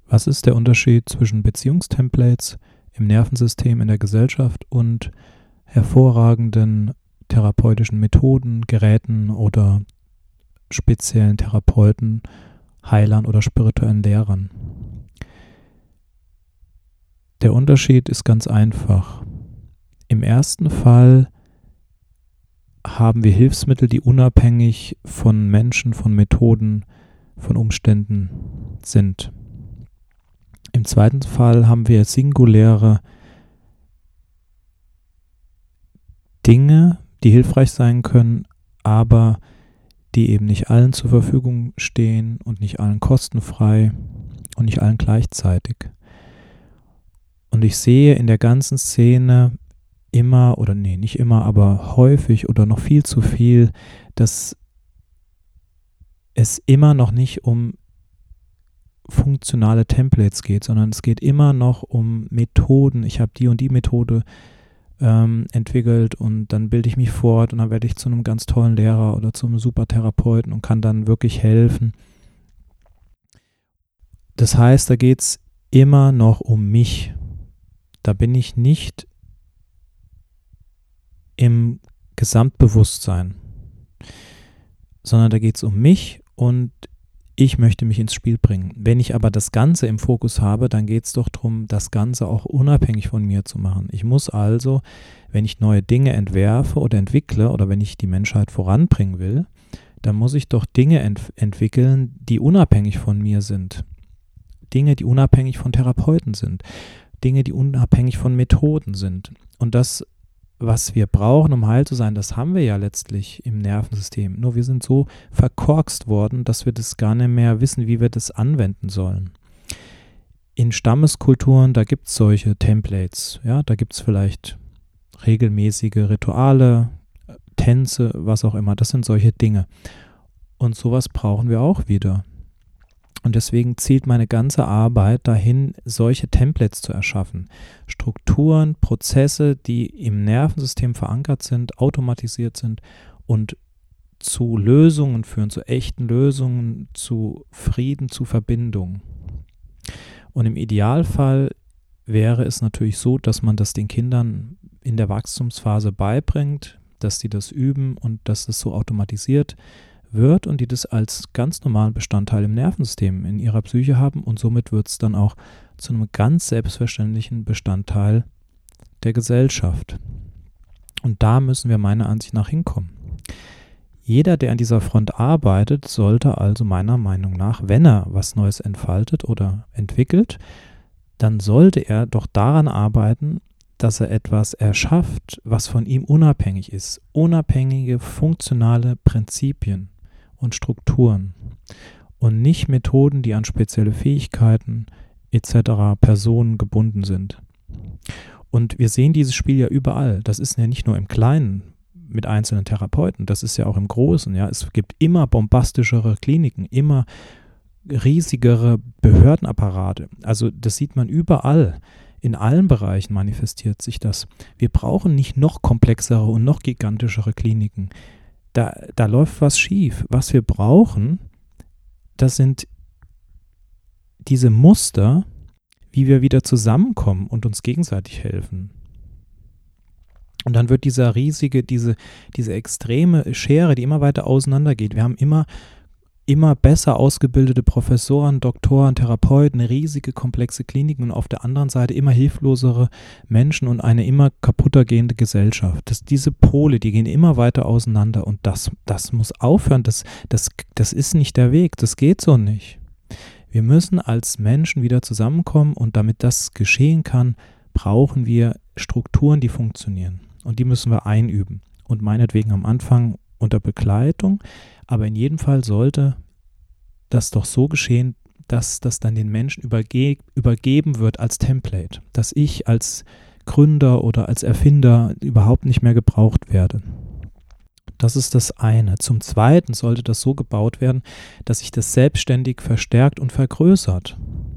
Was ist der Unterschied zwischen Beziehungstemplates im Nervensystem, in der Gesellschaft und hervorragenden therapeutischen Methoden, Geräten oder speziellen Therapeuten, Heilern oder spirituellen Lehrern? Der Unterschied ist ganz einfach. Im ersten Fall haben wir Hilfsmittel, die unabhängig von Menschen, von Methoden, von Umständen sind. Im zweiten Fall haben wir singuläre Dinge, die hilfreich sein können, aber die eben nicht allen zur Verfügung stehen und nicht allen kostenfrei und nicht allen gleichzeitig. Und ich sehe in der ganzen Szene immer, oder nee, nicht immer, aber häufig oder noch viel zu viel, dass es immer noch nicht um funktionale Templates geht, sondern es geht immer noch um Methoden. Ich habe die und die Methode entwickelt und dann bilde ich mich fort und dann werde ich zu einem ganz tollen Lehrer oder zu einem super Therapeuten und kann dann wirklich helfen. Das heißt, da geht es immer noch um mich. Da bin ich nicht im Gesamtbewusstsein, sondern da geht es um mich und ich möchte mich ins Spiel bringen. Wenn ich aber das Ganze im Fokus habe, dann geht es doch darum, das Ganze auch unabhängig von mir zu machen. Ich muss also, wenn ich neue Dinge entwerfe oder entwickle oder wenn ich die Menschheit voranbringen will, dann muss ich doch Dinge entwickeln, die unabhängig von mir sind. Dinge, die unabhängig von Therapeuten sind. Dinge, die unabhängig von Methoden sind. Und das, was wir brauchen, um heil zu sein, das haben wir ja letztlich im Nervensystem. Nur wir sind so verkorkst worden, dass wir das gar nicht mehr wissen, wie wir das anwenden sollen. In Stammeskulturen, da gibt es solche Templates. Ja, da gibt es vielleicht regelmäßige Rituale, Tänze, was auch immer. Das sind solche Dinge. Und sowas brauchen wir auch wieder. Und deswegen zielt meine ganze Arbeit dahin, solche Templates zu erschaffen. Strukturen, Prozesse, die im Nervensystem verankert sind, automatisiert sind und zu Lösungen führen, zu echten Lösungen, zu Frieden, zu Verbindung. Und im Idealfall wäre es natürlich so, dass man das den Kindern in der Wachstumsphase beibringt, dass sie das üben und dass das so automatisiert wird und die das als ganz normalen Bestandteil im Nervensystem in ihrer Psyche haben und somit wird es dann auch zu einem ganz selbstverständlichen Bestandteil der Gesellschaft. Und da müssen wir meiner Ansicht nach hinkommen. Jeder, der an dieser Front arbeitet, sollte also meiner Meinung nach, wenn er was Neues entfaltet oder entwickelt, dann sollte er doch daran arbeiten, dass er etwas erschafft, was von ihm unabhängig ist. Unabhängige, funktionale Prinzipien und Strukturen und nicht Methoden, die an spezielle Fähigkeiten etc. Personen gebunden sind. Und wir sehen dieses Spiel ja überall. Das ist ja nicht nur im Kleinen mit einzelnen Therapeuten, das ist ja auch im Großen. Ja. Es gibt immer bombastischere Kliniken, immer riesigere Behördenapparate. Also das sieht man überall. In allen Bereichen manifestiert sich das. Wir brauchen nicht noch komplexere und noch gigantischere Kliniken. Da läuft was schief. Was wir brauchen, das sind diese Muster, wie wir wieder zusammenkommen und uns gegenseitig helfen. Und dann wird diese extreme Schere, die immer weiter auseinandergeht. Wir haben immer besser ausgebildete Professoren, Doktoren, Therapeuten, riesige, komplexe Kliniken und auf der anderen Seite immer hilflosere Menschen und eine immer kaputter gehende Gesellschaft. Diese Pole, die gehen immer weiter auseinander und das muss aufhören. Das ist nicht der Weg, das geht so nicht. Wir müssen als Menschen wieder zusammenkommen und damit das geschehen kann, brauchen wir Strukturen, die funktionieren und die müssen wir einüben und meinetwegen am Anfang unter Begleitung, aber in jedem Fall sollte das doch so geschehen, dass das dann den Menschen übergeben wird als Template, dass ich als Gründer oder als Erfinder überhaupt nicht mehr gebraucht werde. Das ist das eine. Zum Zweiten sollte das so gebaut werden, dass sich das selbstständig verstärkt und vergrößert.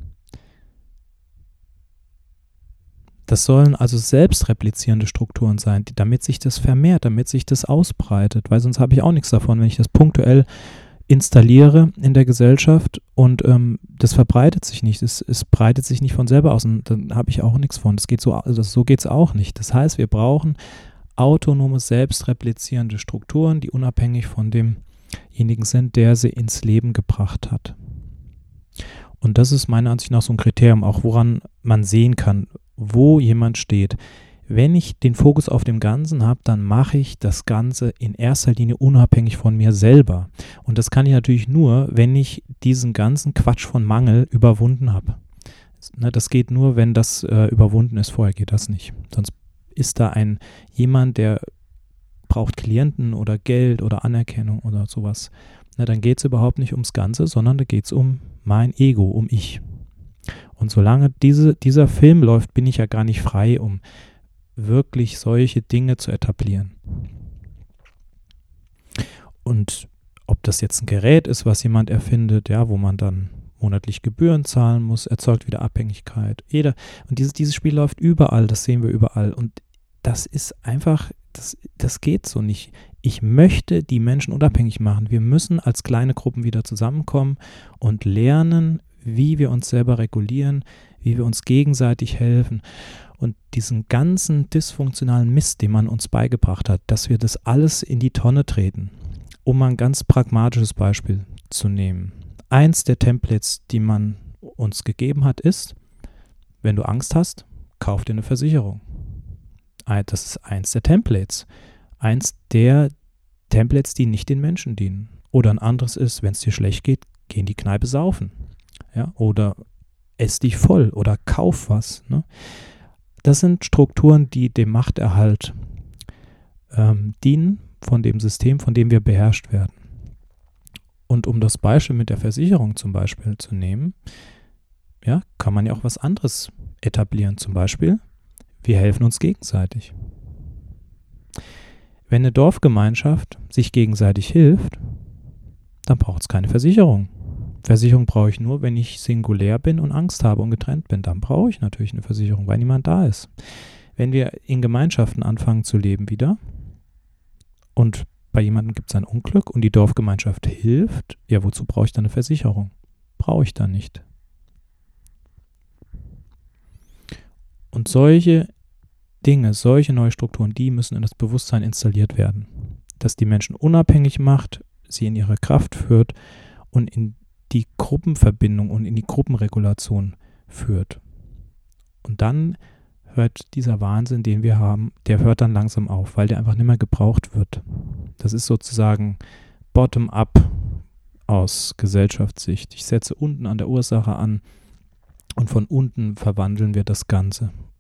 Das sollen also selbstreplizierende Strukturen sein, damit sich das vermehrt, damit sich das ausbreitet, weil sonst habe ich auch nichts davon, wenn ich das punktuell installiere in der Gesellschaft und das verbreitet sich nicht. Es breitet sich nicht von selber aus und dann habe ich auch nichts von. Das geht so, also so geht es auch nicht. Das heißt, wir brauchen autonome, selbstreplizierende Strukturen, die unabhängig von demjenigen sind, der sie ins Leben gebracht hat. Und das ist meiner Ansicht nach so ein Kriterium, auch woran man sehen kann, wo jemand steht. Wenn ich den Fokus auf dem Ganzen habe, dann mache ich das Ganze in erster Linie unabhängig von mir selber. Und das kann ich natürlich nur, wenn ich diesen ganzen Quatsch von Mangel überwunden habe. Das geht nur, wenn das überwunden ist. Vorher geht das nicht. Sonst ist da jemand, der braucht Klienten oder Geld oder Anerkennung oder sowas. Dann geht es überhaupt nicht ums Ganze, sondern da geht es um mein Ego, um ich. Und solange dieser Film läuft, bin ich ja gar nicht frei, um wirklich solche Dinge zu etablieren. Und ob das jetzt ein Gerät ist, was jemand erfindet, ja, wo man dann monatlich Gebühren zahlen muss, erzeugt wieder Abhängigkeit. Und dieses Spiel läuft überall, das sehen wir überall. Und das ist einfach, das geht so nicht. Ich möchte die Menschen unabhängig machen. Wir müssen als kleine Gruppen wieder zusammenkommen und lernen, wie wir uns selber regulieren, wie wir uns gegenseitig helfen. Und diesen ganzen dysfunktionalen Mist, den man uns beigebracht hat, dass wir das alles in die Tonne treten. Um mal ein ganz pragmatisches Beispiel zu nehmen. Eins der Templates, die man uns gegeben hat, ist, wenn du Angst hast, kauf dir eine Versicherung. Das ist eins der Templates. Eins der Templates, die nicht den Menschen dienen. Oder ein anderes ist, wenn es dir schlecht geht, geh in die Kneipe saufen. Ja? Oder ess dich voll oder kauf was. Ne? Das sind Strukturen, die dem Machterhalt dienen von dem System, von dem wir beherrscht werden. Und um das Beispiel mit der Versicherung zum Beispiel zu nehmen, ja, kann man ja auch was anderes etablieren. Zum Beispiel, wir helfen uns gegenseitig. Wenn eine Dorfgemeinschaft sich gegenseitig hilft, dann braucht es keine Versicherung. Versicherung brauche ich nur, wenn ich singulär bin und Angst habe und getrennt bin. Dann brauche ich natürlich eine Versicherung, weil niemand da ist. Wenn wir in Gemeinschaften anfangen zu leben wieder und bei jemandem gibt es ein Unglück und die Dorfgemeinschaft hilft, ja, wozu brauche ich dann eine Versicherung? Brauche ich dann nicht. Und solche Dinge, solche neue Strukturen, die müssen in das Bewusstsein installiert werden. Dass die Menschen unabhängig macht, sie in ihre Kraft führt und in die Gruppenverbindung und in die Gruppenregulation führt. Und dann hört dieser Wahnsinn, den wir haben, der hört dann langsam auf, weil der einfach nicht mehr gebraucht wird. Das ist sozusagen bottom-up aus Gesellschaftssicht. Ich setze unten an der Ursache an und von unten verwandeln wir das Ganze.